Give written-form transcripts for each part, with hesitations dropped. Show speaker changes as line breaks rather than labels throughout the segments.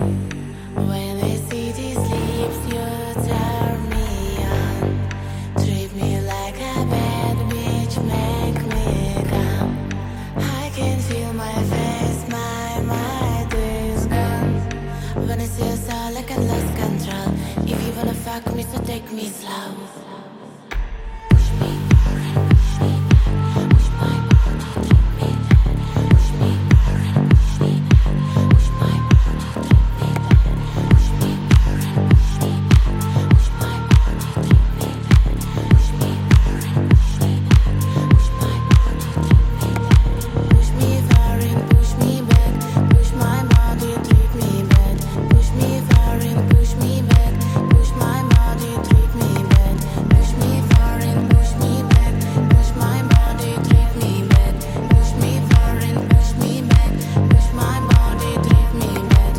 When the city sleeps, you turn me on. Treat me like a bad bitch, make me come. I can feel my face, my mind is gone. When I see us all, I can lose control. If you wanna fuck me, so take me slow. Push me forward, push me back, push my body, treat me bad. Push me forward, push me back, push my body, treat me bad. Push me forward, push me back, push my body, treat me bad. Push me forward, push me back, push my body, treat me bad. Push me forward, push me back, push my body, treat me bad. Push me forward, push me back, push my body, treat me bad. Push me forward, push me back, push my body, treat me bad. Push me forward, push me back, push my body, treat me bad.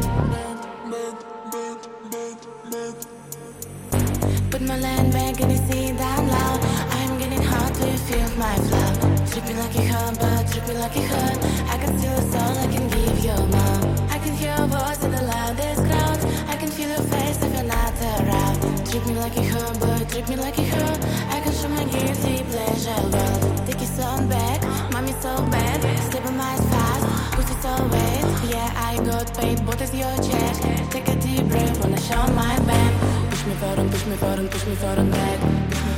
Put my land back and you see down low. I'm getting hot, do you feel my flow? Trip me like a hurt, but trip me like a hurt. I can steal a soul, I can give you more. I can hear your voice in the loudest crowd. I can feel your face if you're not around. Treat me like a hurt, but treat me like a hurt. I can show my guilty pleasure world. Take your song back, mommy so bad. Step on my fast, pussy so wet. Yeah, I got paid, what is your check? Take a deep breath, wanna show my band. Push me forward, push me forward, push me forward back. Push me